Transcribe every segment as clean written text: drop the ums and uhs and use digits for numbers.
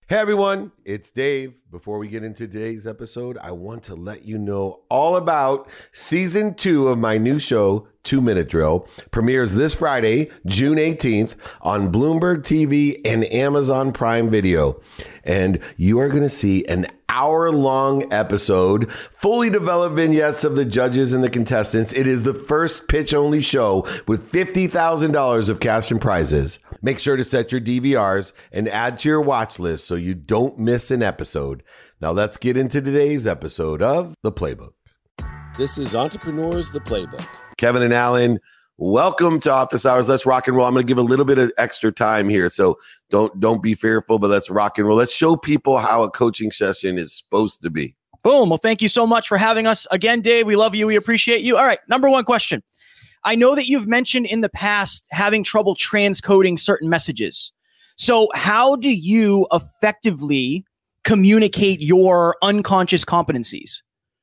Hey everyone, it's Dave. Before we get into today's episode, I want to let you know all about season 2 of my new show, 2 Minute Drill. Premieres this Friday, June 18th on Bloomberg TV and Amazon Prime Video. And you are going to see an hour-long episode, fully developed vignettes of the judges and the contestants. It is the first pitch-only show with $50,000 of cash and prizes. Make sure to set your DVRs and add to your watch list so you don't miss an episode. Now let's get into today's episode of The Playbook. This is Entrepreneurs, The Playbook. Kevin and Alan, welcome to Office Hours. Let's rock and roll. I'm going to give a little bit of extra time here, so don't be fearful, but let's rock and roll. Let's show people how a coaching session is supposed to be. Boom. Well, thank you so much for having us again, Dave. We love you. We appreciate you. All right. Number one question. I know that you've mentioned in the past having trouble transcoding certain messages. So how do you effectively communicate your unconscious competencies?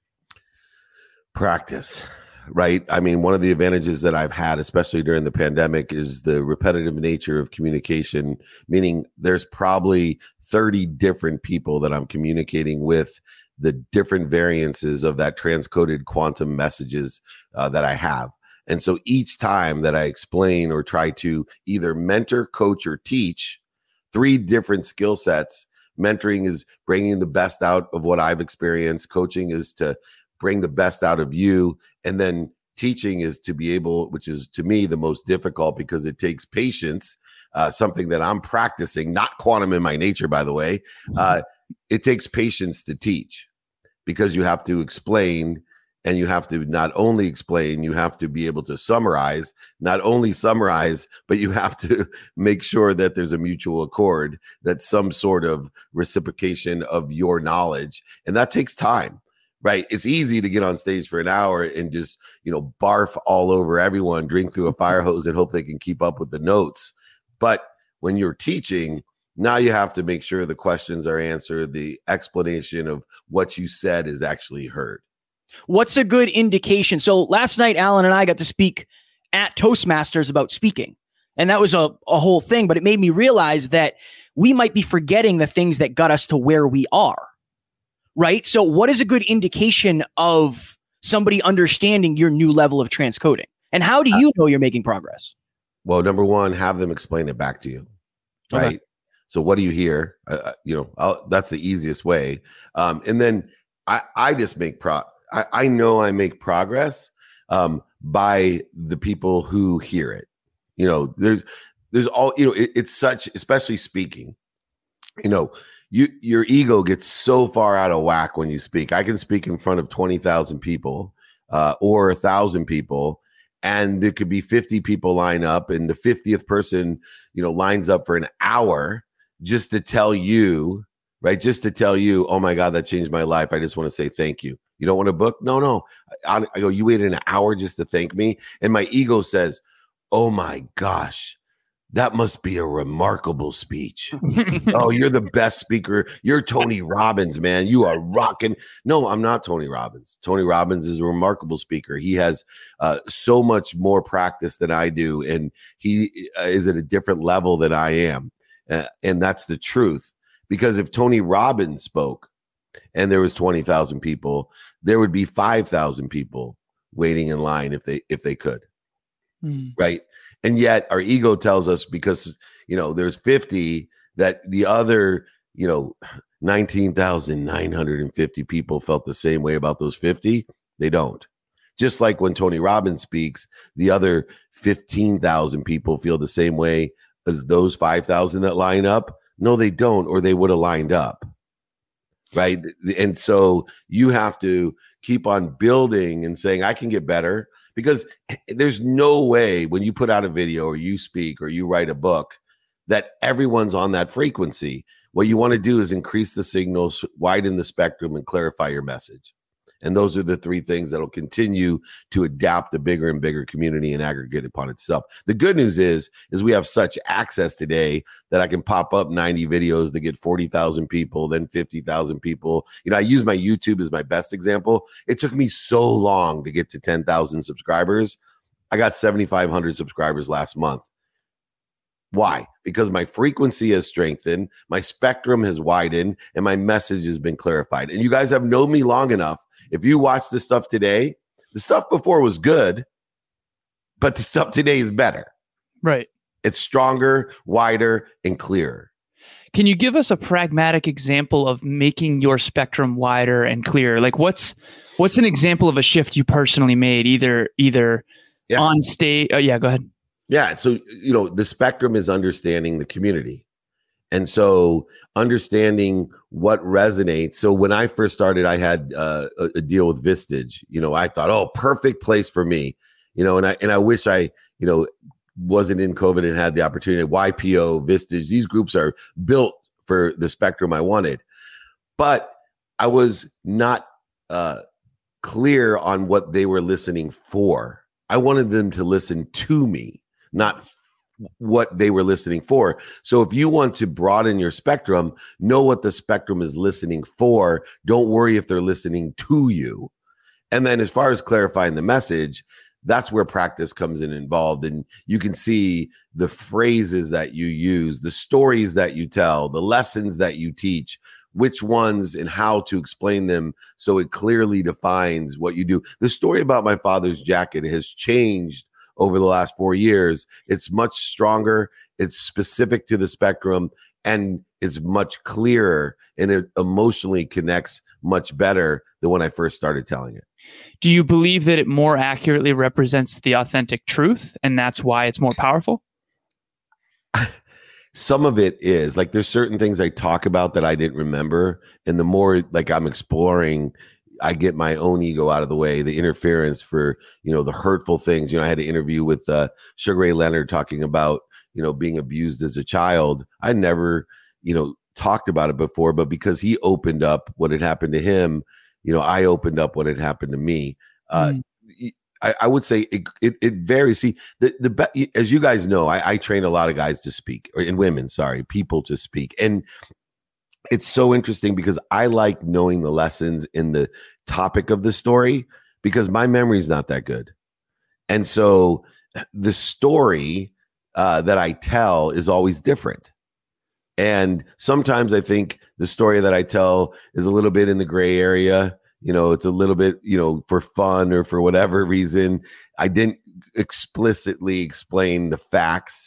Practice, right? I mean, one of the advantages that I've had, especially during the pandemic, is the repetitive nature of communication, meaning there's probably 30 different people that I'm communicating with, the different variances of that transcoded quantum messages that I have. And so each time that I explain or try to either mentor, coach, or teach 3 different skill sets, mentoring is bringing the best out of what I've experienced. Coaching is to bring the best out of you. And then teaching is to be able, which is to me the most difficult because it takes patience, something that I'm practicing, not quantum in my nature, by the way. It takes patience to teach because you have to explain. And you have to not only explain, you have to be able to summarize, not only summarize, but you have to make sure that there's a mutual accord, that some sort of reciprocation of your knowledge. And that takes time, right? It's easy to get on stage for an hour and just, barf all over everyone, drink through a fire hose and hope they can keep up with the notes. But when you're teaching, now you have to make sure the questions are answered, the explanation of what you said is actually heard. What's a good indication? So last night, Alan and I got to speak at Toastmasters about speaking. And that was a whole thing, but it made me realize that we might be forgetting the things that got us to where we are, right? So what is a good indication of somebody understanding your new level of transcoding? And how do you know you're making progress? Well, number one, have them explain it back to you, right? Okay. So what do you hear? That's the easiest way. And then I just make I know I make progress by the people who hear it. There's all, it's such, especially speaking, your ego gets so far out of whack when you speak. I can speak in front of 20,000 people or 1,000 people, and there could be 50 people line up, and the 50th person, lines up for an hour just to tell you, right? Just to tell you, oh my God, that changed my life. I just want to say thank you. You don't want a book? No. I go, you waited an hour just to thank me? And my ego says, oh my gosh, that must be a remarkable speech. Oh, you're the best speaker. You're Tony Robbins, man. You are rocking. No, I'm not Tony Robbins. Tony Robbins is a remarkable speaker. He has so much more practice than I do. And he is at a different level than I am. And that's the truth. Because if Tony Robbins spoke, and there was 20,000 people, there would be 5,000 people waiting in line if they could, right? And yet our ego tells us because, there's 50 that the other, 19,950 people felt the same way about those 50. They don't. Just like when Tony Robbins speaks, the other 15,000 people feel the same way as those 5,000 that line up. No, they don't, or they would have lined up. Right. And so you have to keep on building and saying, I can get better, because there's no way when you put out a video or you speak or you write a book that everyone's on that frequency. What you want to do is increase the signals, widen the spectrum, and clarify your message. And those are the 3 things that will continue to adapt a bigger and bigger community and aggregate upon itself. The good news is we have such access today that I can pop up 90 videos to get 40,000 people, then 50,000 people. I use my YouTube as my best example. It took me so long to get to 10,000 subscribers. I got 7,500 subscribers last month. Why? Because my frequency has strengthened, my spectrum has widened, and my message has been clarified. And you guys have known me long enough. If you watch this stuff today, the stuff before was good, but the stuff today is better. Right. It's stronger, wider, and clearer. Can you give us a pragmatic example of making your spectrum wider and clearer? Like what's an example of a shift you personally made, either on stage? Oh, yeah, go ahead. Yeah. So, the spectrum is understanding the community. And so understanding what resonates. So when I first started, I had a deal with Vistage. I thought, oh, perfect place for me. And I wish I, wasn't in COVID and had the opportunity. YPO, Vistage, these groups are built for the spectrum I wanted. But I was not clear on what they were listening for. I wanted them to listen to me, not what they were listening for. So if you want to broaden your spectrum, know what the spectrum is listening for. Don't worry if they're listening to you. And then as far as clarifying the message, that's where practice comes in involved. And you can see the phrases that you use, the stories that you tell, the lessons that you teach, which ones and how to explain them so it clearly defines what you do. The story about my father's jacket has changed over the last 4 years. It's much stronger. It's specific to the spectrum, and it's much clearer, and it emotionally connects much better than when I first started telling it. Do you believe that it more accurately represents the authentic truth, and that's why it's more powerful? Some of it is. Like, there's certain things I talk about that I didn't remember, and the more like I'm exploring, I get my own ego out of the way, the interference for, the hurtful things. I had an interview with Sugar Ray Leonard talking about, being abused as a child. I never, talked about it before, but because he opened up what had happened to him, I opened up what had happened to me. I would say it varies. See, as you guys know, I train a lot of guys to speak, and women, people to speak. And it's so interesting because I like knowing the lessons in the topic of the story because my memory is not that good. And so the story that I tell is always different. And sometimes I think the story that I tell is a little bit in the gray area. It's a little bit, for fun or for whatever reason. I didn't explicitly explain the facts.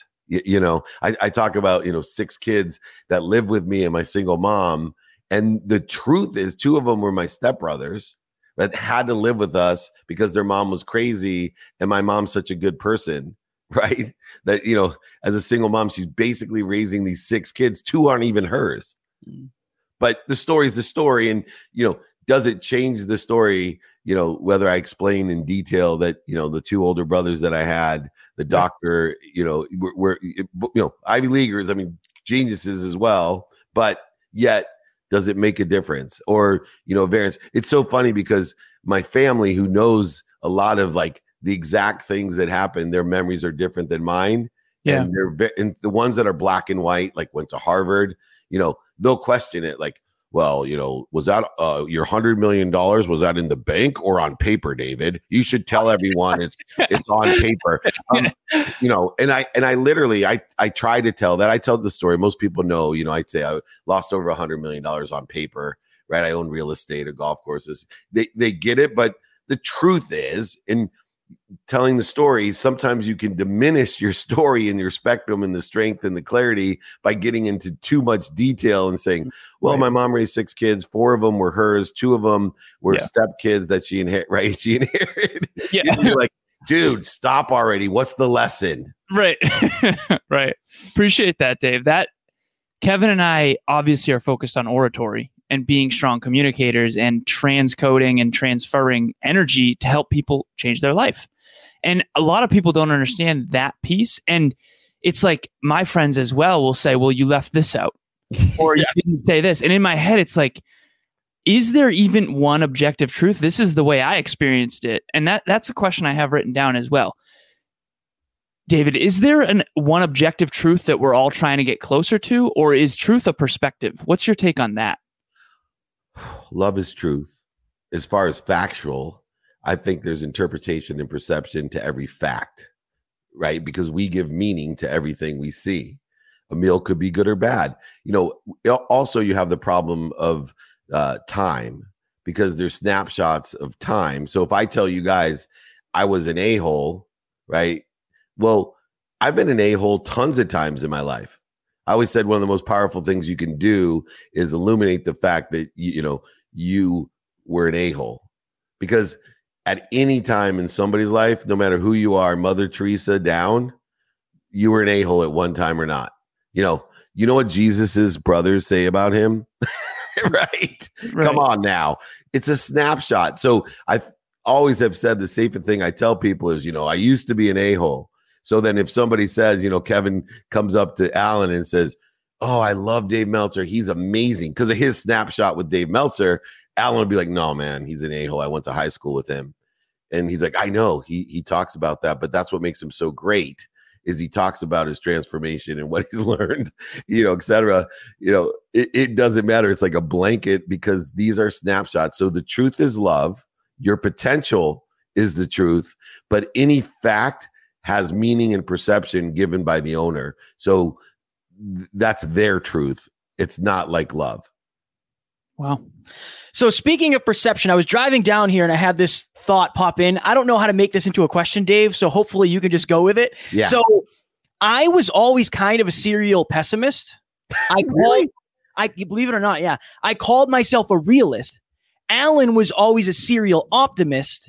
I talk about, 6 kids that live with me and my single mom. And the truth is 2 of them were my stepbrothers that had to live with us because their mom was crazy and my mom's such a good person. Right. That, as a single mom, she's basically raising these 6 kids. 2 aren't even hers. But the story is the story. And, does it change the story, whether I explain in detail that, the 2 older brothers that I had, the doctor, were Ivy Leaguers, geniuses as well. But yet, does it make a difference or, variance? It's so funny because my family, who knows a lot of like the exact things that happen, their memories are different than mine. Yeah. And the ones that are black and white, like went to Harvard, they'll question it like, well, was that your $100 million? Was that in the bank or on paper, David? You should tell everyone it's on paper. And I literally, I try to tell that. I tell the story. Most people know, I'd say I lost over $100 million on paper, right? I own real estate or golf courses. They get it. But the truth is, in telling the story, sometimes you can diminish your story and your spectrum and the strength and the clarity by getting into too much detail and saying, well, right, my mom raised 6 kids, 4 of them were hers, 2 of them were stepkids that she inherited, right? She inherited. Yeah. You're like, dude, stop already. What's the lesson? Right. Right. Appreciate that, Dave. That Kevin and I obviously are focused on oratory and being strong communicators and transcoding and transferring energy to help people change their life. And a lot of people don't understand that piece. And it's like my friends as well will say, well, you left this out or you didn't say this. And in my head, it's like, is there even one objective truth? This is the way I experienced it. And that's a question I have written down as well. David, is there one objective truth that we're all trying to get closer to, or is truth a perspective? What's your take on that? Love is truth. As far as factual, I think there's interpretation and perception to every fact, right? Because we give meaning to everything we see. A meal could be good or bad. You know, also you have the problem of time, because there's snapshots of time. So if I tell you guys I was an a-hole, right? Well, I've been an a-hole tons of times in my life. I always said one of the most powerful things you can do is illuminate the fact that, you were an a-hole. Because at any time in somebody's life, no matter who you are, Mother Teresa down, you were an a-hole at one time or not. You know what Jesus's brothers say about him? Right? Come on now. It's a snapshot. So I always have said the safest thing I tell people is, I used to be an a-hole. So then if somebody says, Kevin comes up to Alan and says, oh, I love Dave Meltzer, he's amazing, because of his snapshot with Dave Meltzer, Alan would be like, no, man, he's an a-hole. I went to high school with him. And he's like, I know, he talks about that, but that's what makes him so great, is he talks about his transformation and what he's learned, et cetera. It doesn't matter. It's like a blanket, because these are snapshots. So the truth is love. Your potential is the truth, but any fact has meaning and perception given by the owner. So that's their truth. It's not like love. Wow. So speaking of perception, I was driving down here and I had this thought pop in. I don't know how to make this into a question, Dave, so hopefully you can just go with it. Yeah. So I was always kind of a serial pessimist. Really? I believe it or not, yeah. I called myself a realist. Alan was always a serial optimist.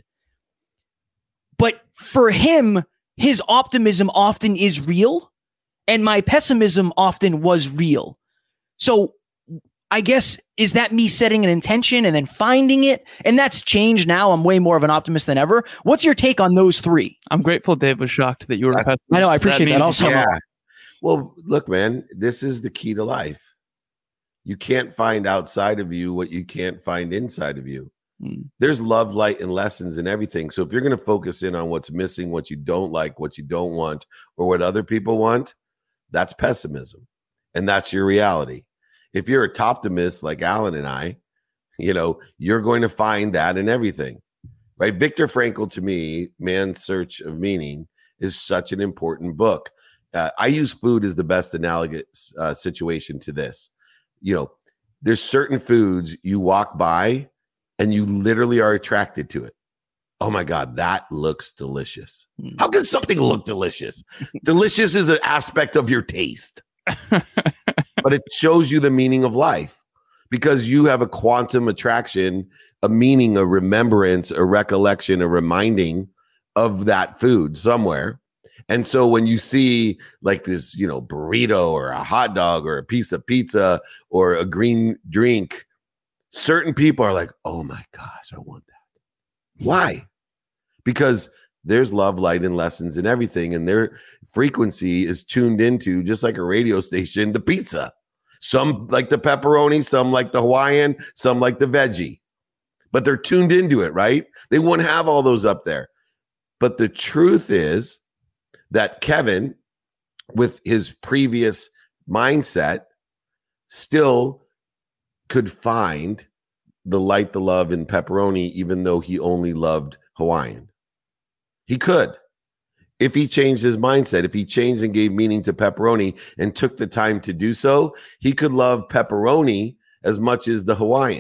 But for him, his optimism often is real, and my pessimism often was real. So I guess, is that me setting an intention and then finding it? And that's changed now. I'm way more of an optimist than ever. What's your take on those three? I'm grateful Dave was shocked that you were a pessimist. I know, I appreciate that also. Yeah. Well, look, man, this is the key to life. You can't find outside of you what you can't find inside of you. There's love, light, and lessons in everything. So if you're going to focus in on what's missing, what you don't like, what you don't want, or what other people want, that's pessimism. And that's your reality. If you're a toptimist like Alan and I, you're going to find that in everything, right? Viktor Frankl, to me, Man's Search of Meaning, is such an important book. I use food as the best analogous situation to this. There's certain foods you walk by and you literally are attracted to it. Oh my God, that looks delicious. How can something look delicious? Delicious is an aspect of your taste. But it shows you the meaning of life, because you have a quantum attraction, a meaning, a remembrance, a recollection, a reminding of that food somewhere. And so when you see like this, burrito or a hot dog or a piece of pizza or a green drink, certain people are like, oh my gosh, I want that. Why? Because there's love, light, and lessons in everything. And their frequency is tuned into, just like a radio station, the pizza. Some like the pepperoni, some like the Hawaiian, some like the veggie. But they're tuned into it, right? They wouldn't have all those up there. But the truth is that Kevin, with his previous mindset, still could find the light, the love in pepperoni, even though he only loved Hawaiian. He could. If he changed his mindset, if he changed and gave meaning to pepperoni and took the time to do so, he could love pepperoni as much as the Hawaiian.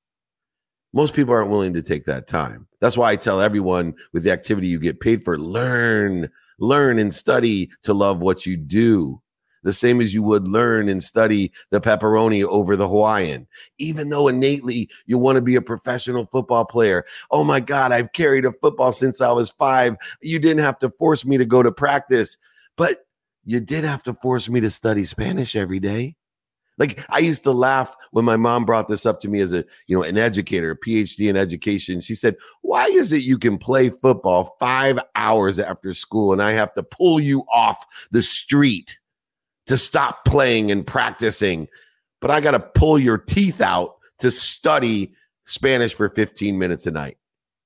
Most people aren't willing to take that time. That's why I tell everyone, with the activity you get paid for, learn and study to love what you do. The same as you would learn and study the pepperoni over the Hawaiian. Even though innately you want to be a professional football player. Oh my God, I've carried a football since I was 5. You didn't have to force me to go to practice, but you did have to force me to study Spanish every day. Like, I used to laugh when my mom brought this up to me as an educator, a PhD in education. She said, why is it you can play football 5 hours after school and I have to pull you off the street to stop playing and practicing, but I got to pull your teeth out to study Spanish for 15 minutes a night?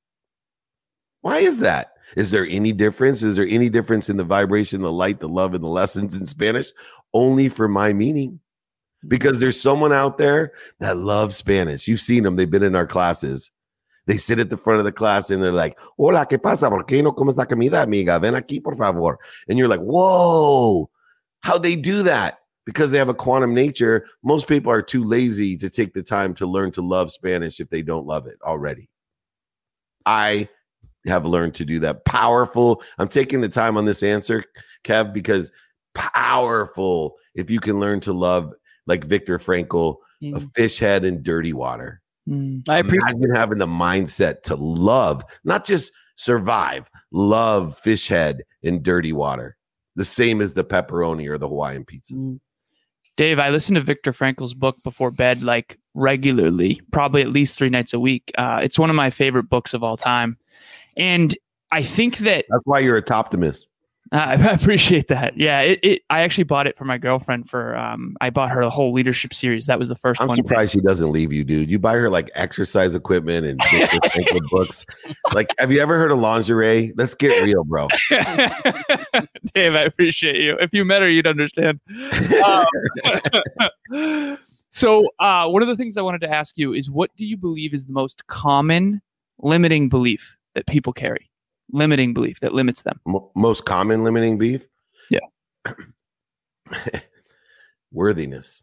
Why is that? Is there any difference? Is there any difference in the vibration, the light, the love, and the lessons in Spanish? Only for my meaning. Because there's someone out there that loves Spanish. You've seen them. They've been in our classes. They sit at the front of the class and they're like, hola, ¿qué pasa? ¿Por qué no comes la comida, amiga? Ven aquí, por favor. And you're like, whoa, how'd they do that? Because they have a quantum nature. Most people are too lazy to take the time to learn to love Spanish if they don't love it already. I have learned to do that. Powerful. I'm taking the time on this answer, Kev, because powerful if you can learn to love, like Viktor Frankl, a fish head in dirty water. I appreciate Imagine having the mindset to love, not just survive, love fish head in dirty water. The same as the pepperoni or the Hawaiian pizza. Dave, I listen to Viktor Frankl's book before bed, like regularly, probably at least 3 nights a week. It's one of my favorite books of all time. And I think that's why you're a toptimist. I appreciate that. Yeah, I actually bought it for my girlfriend I bought her the whole leadership series. That was the first one. I'm surprised she doesn't leave you, dude. You buy her like exercise equipment and books. Like, have you ever heard of lingerie? Let's get real, bro. Dave, I appreciate you. If you met her, you'd understand. So one of the things I wanted to ask you is, what do you believe is the most common limiting belief that people carry? Limiting belief that limits them. Most common limiting belief? Yeah. Worthiness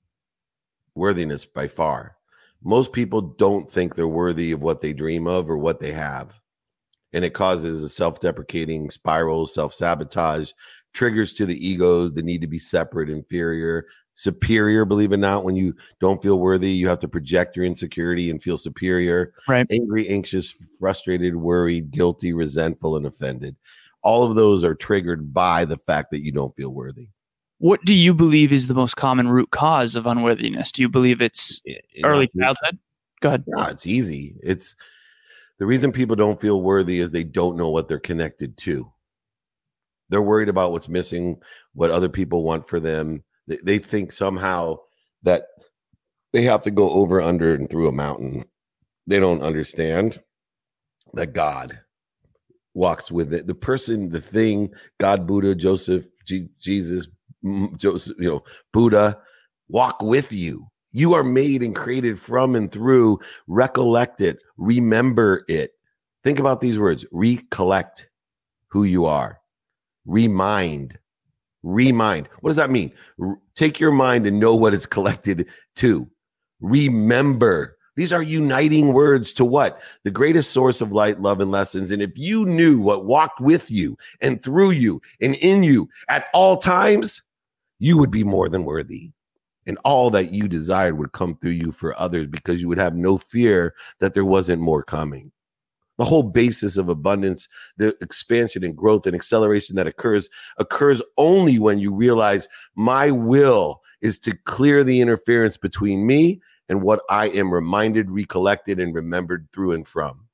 by far. Most people don't think they're worthy of what they dream of or what they have. And it causes a self-deprecating spiral, self-sabotage, triggers to the ego, the need to be separate, inferior, superior. Believe it or not, when you don't feel worthy, you have to project your insecurity and feel superior. Right. Angry, anxious, frustrated, worried, guilty, resentful, and offended. All of those are triggered by the fact that you don't feel worthy. What do you believe is the most common root cause of unworthiness? Do you believe it's early childhood? Go ahead. No, it's easy. It's the reason people don't feel worthy is they don't know what they're connected to. They're worried about what's missing, what other people want for them. They think somehow that they have to go over, under, and through a mountain. They don't understand that God walks with it. The person, the thing, God, Buddha, Joseph, Jesus, Joseph, Buddha, walk with you. You are made and created from and through. Recollect it. Remember it. Think about these words. Recollect who you are. Remind. What does that mean? Take your mind and know what it's collected to. Remember. These are uniting words to what? The greatest source of light, love, and lessons. And if you knew what walked with you and through you and in you at all times, you would be more than worthy. And all that you desired would come through you for others, because you would have no fear that there wasn't more coming. The whole basis of abundance, the expansion and growth and acceleration that occurs only when you realize my will is to clear the interference between me and what I am reminded, recollected, and remembered through and from.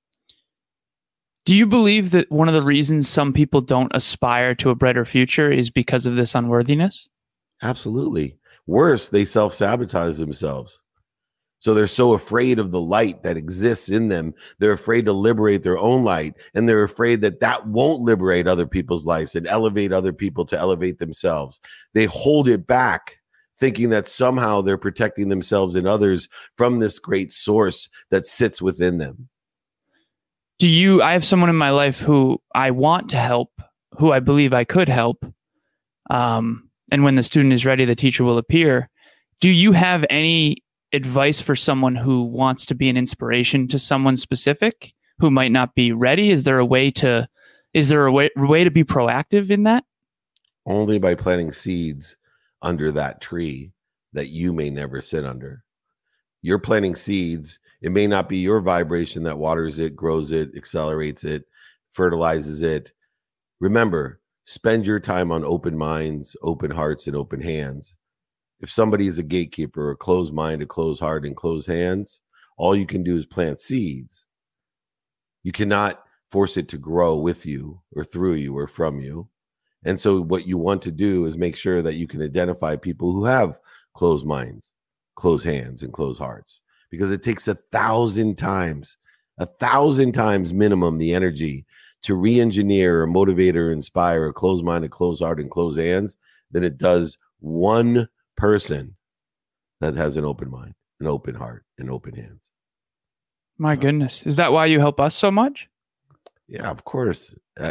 Do you believe that one of the reasons some people don't aspire to a brighter future is because of this unworthiness? Absolutely. Worse, they self-sabotage themselves. So they're so afraid of the light that exists in them. They're afraid to liberate their own light. And they're afraid that that won't liberate other people's lights and elevate other people to elevate themselves. They hold it back, thinking that somehow they're protecting themselves and others from this great source that sits within them. I have someone in my life who I want to help, who I believe I could help. And when the student is ready, the teacher will appear. Do you have any advice for someone who wants to be an inspiration to someone specific who might not be ready? Is there a way to be proactive in that? Only by planting seeds under that tree that you may never sit under. You're planting seeds. It may not be your vibration that waters it, grows it, accelerates it, fertilizes it. Remember, spend your time on open minds, open hearts, and open hands. If somebody is a gatekeeper, a closed mind, a closed heart, and closed hands, all you can do is plant seeds. You cannot force it to grow with you or through you or from you. And so what you want to do is make sure that you can identify people who have closed minds, closed hands, and closed hearts, because it takes 1,000 times minimum the energy to re-engineer or motivate or inspire a closed mind, a closed heart, and closed hands than it does one person that has an open mind, an open heart, and open hands. My goodness. Is that why you help us so much? Yeah, of course.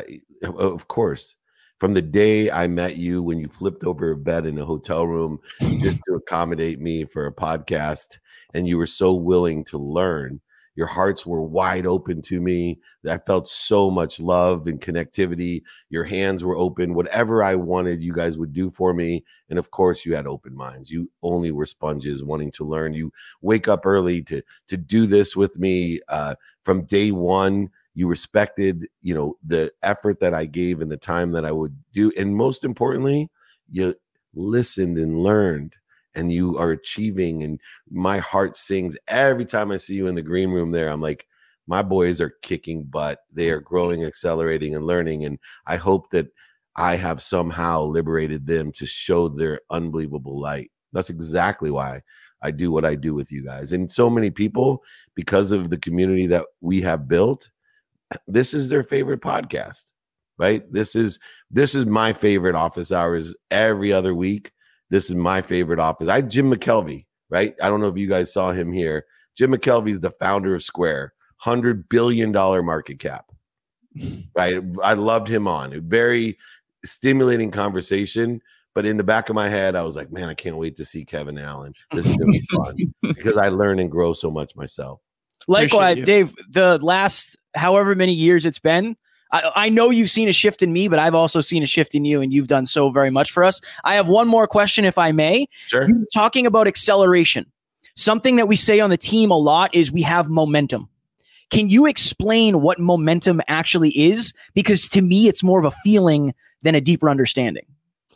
Of course. From the day I met you, when you flipped over a bed in a hotel room just to accommodate me for a podcast, and you were so willing to learn, your hearts were wide open to me. I felt so much love and connectivity. Your hands were open. Whatever I wanted, you guys would do for me. And of course, you had open minds. You only were sponges wanting to learn. You wake up early to do this with me from day one. You respected, the effort that I gave and the time that I would do. And most importantly, you listened and learned, and you are achieving. And my heart sings every time I see you in the green room there. I'm like, my boys are kicking butt. They are growing, accelerating, and learning. And I hope that I have somehow liberated them to show their unbelievable light. That's exactly why I do what I do with you guys. And so many people, because of the community that we have built, this is their favorite podcast, right? This is my favorite office hours every other week. This is my favorite office. Jim McKelvey, right? I don't know if you guys saw him here. Jim McKelvey is the founder of Square, $100 billion market cap, right? I loved him on. A very stimulating conversation. But in the back of my head, I was like, man, I can't wait to see Kevin Allen. This is going to be fun because I learn and grow so much myself. Likewise, Dave, the last however many years it's been, I know you've seen a shift in me, but I've also seen a shift in you, and you've done so very much for us. I have one more question, if I may. Sure. You're talking about acceleration. Something that we say on the team a lot is we have momentum. Can you explain what momentum actually is? Because to me, it's more of a feeling than a deeper understanding.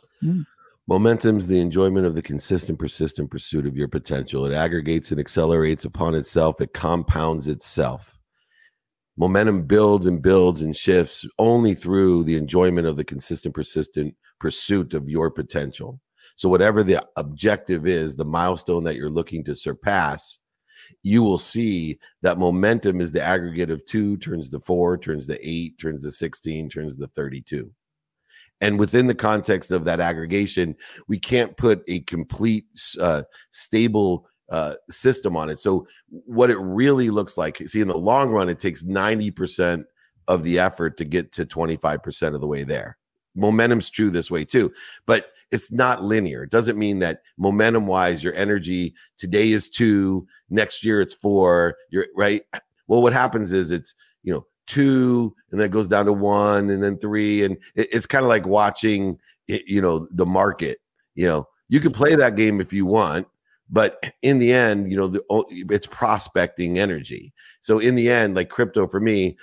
Momentum is the enjoyment of the consistent, persistent pursuit of your potential. It aggregates and accelerates upon itself. It compounds itself. Momentum builds and builds and shifts only through the enjoyment of the consistent, persistent pursuit of your potential. So whatever the objective is, the milestone that you're looking to surpass, you will see that momentum is the aggregate of 2 turns to 4, turns to 8, turns to 16, turns to 32. And within the context of that aggregation, we can't put a complete stable system on it. So what it really looks like, see, in the long run, it takes 90% of the effort to get to 25% of the way there. Momentum's true this way too, but it's not linear. It doesn't mean that momentum wise, your energy today is 2, next year it's 4, you're right. Well, what happens is it's, 2, and then it goes down to 1, and then 3, and it's kind of like watching, the market. You can play that game if you want, but in the end, it's prospecting energy. So in the end, like crypto for me,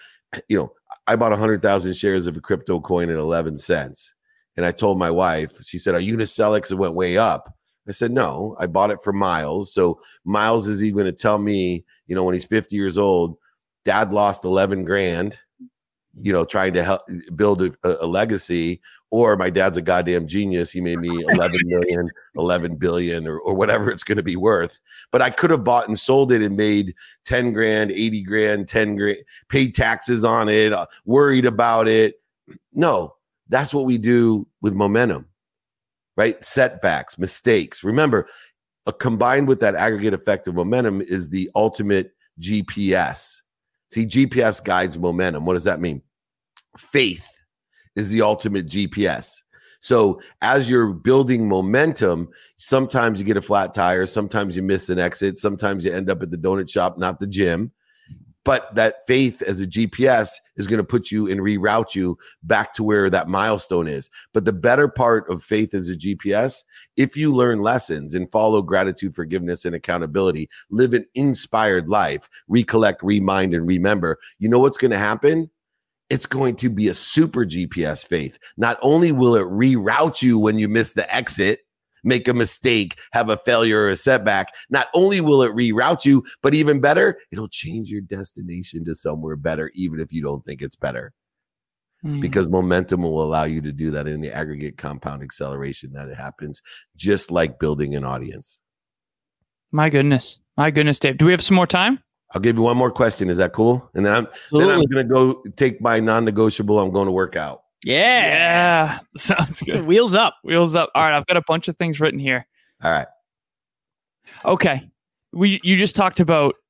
I bought 100,000 shares of a crypto coin at 11 cents, and I told my wife. She said, "Are you going to sell it because it went way up?" I said, "No, I bought it for Miles. So Miles is even going to tell me, when he's 50 years old." Dad lost 11 grand, trying to help build a legacy, or my dad's a goddamn genius. He made me 11 million, 11 billion, or whatever it's going to be worth. But I could have bought and sold it and made 10 grand, 80 grand, 10 grand, paid taxes on it, worried about it. No, that's what we do with momentum, right? Setbacks, mistakes. Remember, combined with that aggregate effect of momentum is the ultimate GPS. See, GPS guides momentum. What does that mean? Faith is the ultimate GPS. So as you're building momentum, sometimes you get a flat tire, sometimes you miss an exit, sometimes you end up at the donut shop, not the gym. But that faith as a GPS is going to put you and reroute you back to where that milestone is. But the better part of faith as a GPS, if you learn lessons and follow gratitude, forgiveness, and accountability, live an inspired life, recollect, remind, and remember, you know what's going to happen? It's going to be a super GPS faith. Not only will it reroute you when you miss the exit, make a mistake, have a failure or a setback, not only will it reroute you, but even better, it'll change your destination to somewhere better, even if you don't think it's better. Because momentum will allow you to do that in the aggregate compound acceleration that it happens, just like building an audience. My goodness, Dave. Do we have some more time? I'll give you one more question. Is that cool? And then I'm going to go take my non-negotiable. I'm going to work out. Yeah. Sounds good. Wheels up. All right. I've got a bunch of things written here. All right. Okay. You just talked about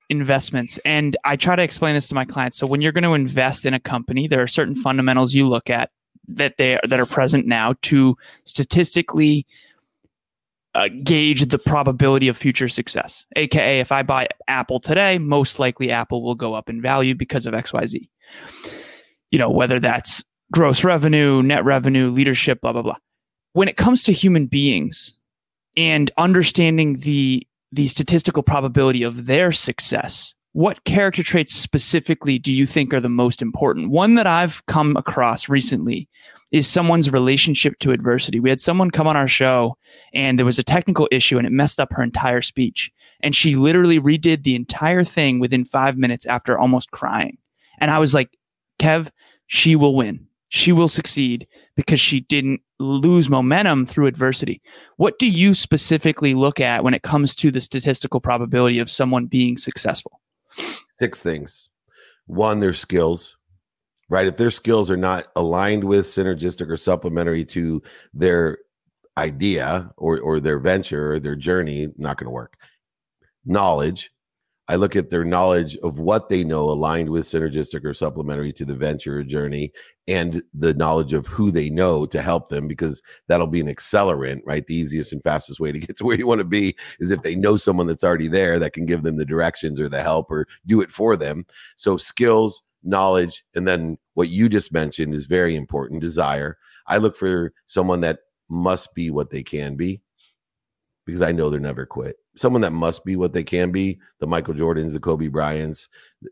investments. And I try to explain this to my clients. So when you're going to invest in a company, there are certain fundamentals you look at that are present now to statistically gauge the probability of future success. AKA, if I buy Apple today, most likely Apple will go up in value because of XYZ. Whether that's gross revenue, net revenue, leadership, blah, blah, blah. When it comes to human beings and understanding the statistical probability of their success, what character traits specifically do you think are the most important? One that I've come across recently is someone's relationship to adversity. We had someone come on our show and there was a technical issue and it messed up her entire speech. And she literally redid the entire thing within 5 minutes after almost crying. And I was like, Kev, she will win. She will succeed because she didn't lose momentum through adversity. What do you specifically look at when it comes to the statistical probability of someone being successful? 6 things. 1, their skills, right? If their skills are not aligned with, synergistic, or supplementary to their idea or their venture or their journey, not going to work. Knowledge. I look at their knowledge of what they know aligned with, synergistic, or supplementary to the venture or journey, and the knowledge of who they know to help them, because that'll be an accelerant, right? The easiest and fastest way to get to where you want to be is if they know someone that's already there that can give them the directions or the help or do it for them. So skills, knowledge, and then what you just mentioned is very important, desire. I look for someone that must be what they can be, because I know they're never quit. Someone that must be what they can be, the Michael Jordans, the Kobe Bryants,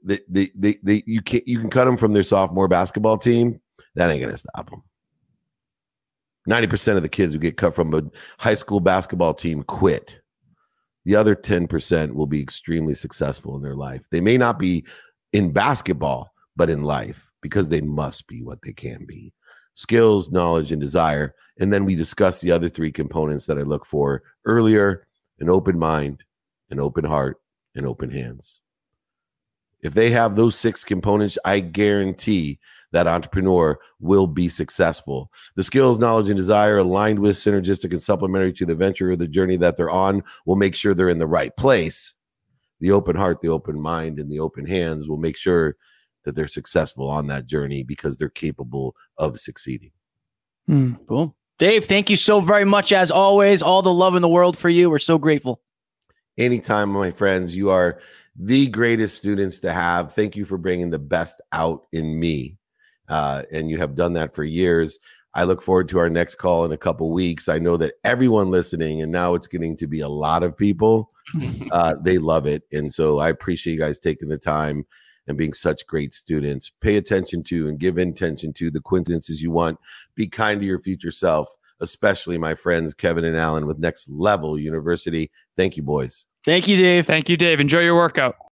you can cut them from their sophomore basketball team. That ain't gonna stop them. 90% of the kids who get cut from a high school basketball team quit. The other 10% will be extremely successful in their life. They may not be in basketball, but in life, because they must be what they can be. Skills, knowledge, and desire. And then we discuss the other 3 components that I look for earlier: an open mind, an open heart, and open hands. If they have those 6 components, I guarantee that entrepreneur will be successful. The skills, knowledge, and desire aligned with, synergistic, and supplementary to the venture or the journey that they're on will make sure they're in the right place. The open heart, the open mind, and the open hands will make sure that they're successful on that journey because they're capable of succeeding. Cool. Dave, thank you so very much. As always, all the love in the world for you. We're so grateful. Anytime, my friends. You are the greatest students to have. Thank you for bringing the best out in me. And you have done that for years. I look forward to our next call in a couple weeks. I know that everyone listening, and now it's getting to be a lot of people, they love it. And so I appreciate you guys taking the time and being such great students. Pay attention to and give intention to the coincidences you want. Be kind to your future self, especially my friends Kevin and Alan with Next Level University. Thank you, boys. Thank you, Dave. Thank you, Dave. Enjoy your workout.